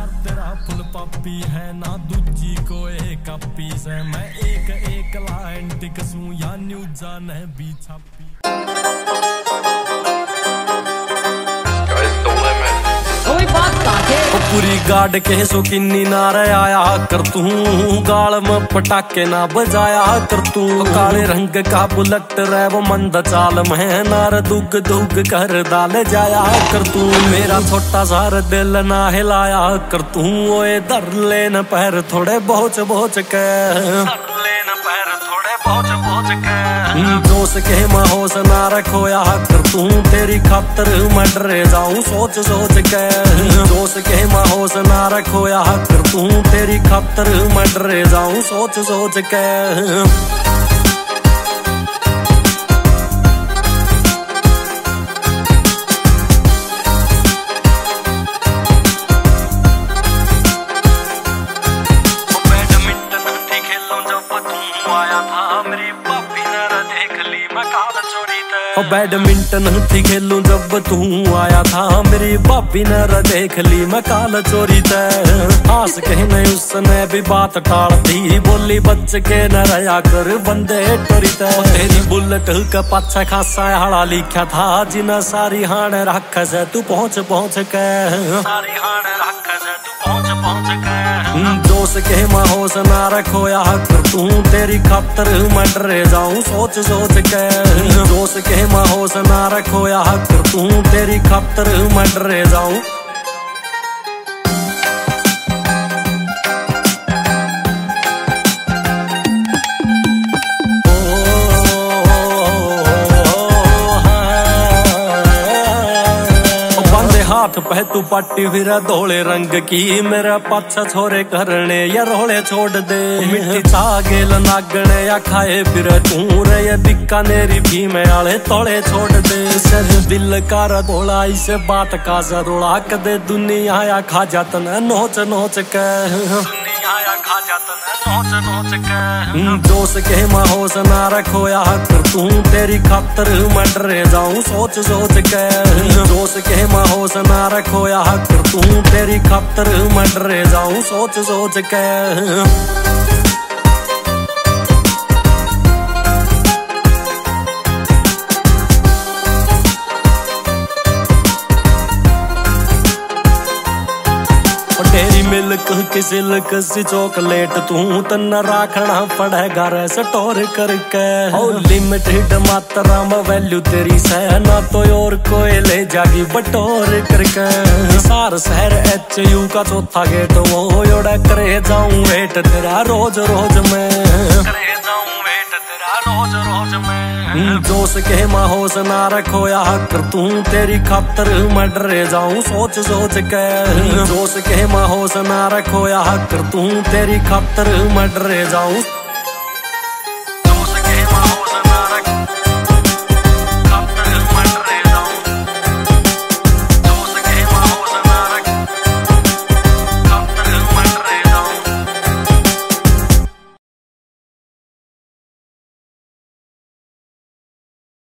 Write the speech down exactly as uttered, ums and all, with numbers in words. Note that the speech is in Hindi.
यार तेरा फुल पापी है ना दूजी को एक कापी से मैं एक एक लाइन टिकसूं या न्यूज़ा ने भी छापी। पूरी गाड़ के सो किन्नी ना आया कर तू गाल में पटाखे ना बजाया कर तू काले रंग का बुलेट रे वो मंद चाल में नार दुग दुग कर डाल जाया कर तू मेरा छोटा सार दिल ना हिलाया कर तू ओए धर लेन पैर थोड़े बोझ बोझ के जोश के माहौस ना रखोया कर तू तेरी खातर मैं डरे जाऊं सोच सोच के जोश के माहौस ना रखोया कर तू तेरी खातर मैं डरे जाऊं सोच सोच के। बैडमिंटन थी खेलूं जब तू आया था मेरी भाभी ने देख ली मैं काल चोरी तय हंस के नहीं उसने भी बात टाल दी बोली बच के न रहा कर बंदे टोरी तय तेरी बुलेट का पाछा खासा हाड़ा लिखा था जिन्हें सारी हाण रख से तू पहुंच पहुंच के सारी हाण रख से तू पहुंच पहुंच के जोश के माहौस ना रखोया कर तू तेरी खातर मैं डरे जाऊं सोच सोच के जोश के माहौस ना रखोया कर तू तेरी खातर मैं डरे जाऊं। हाथ पे तू पट्टी फिर धोले रंग की मेरा पाछा छोरे करने या रोले छोड़ दे मिट्टी चागेल नागने या खाए फिर तू रे बीकानेरी भी में आले तोड़े छोड़ दे सर दिल का बोला इसे बात का जरूरा कदे दुनिया या खा जात न नोच नोच के खा जात नोच नोच के जोश के माहौस ना रखोया कर तू तेरी खातर मैं डरे जाऊं सोच सोच के जोश के माहौस ना रखोया कर तू तेरी खातर मैं डरे जाऊं सोच सोच के। तेरी मिल्क की सिल्क सी चॉकलेट तू तन्ना राखना पड़ेगा रे स्टोर करके और लिमिटेड मात्रा में वैल्यू तेरी सह ना तो और कोई ले जागी बटोर करके सार शहर एच यू का चौथा गेट वो योड़ा करे जाऊं वेट तेरा रोज रोज में करे जाऊं वेट तेरा रोज रोज में जोश के माहौस ना रखोया कर तू तेरी खातर मैं डरे जाऊं सोच सोच के जोश के माहौस ना रखोया कर तू तेरी खातर मैं डरे जाऊं।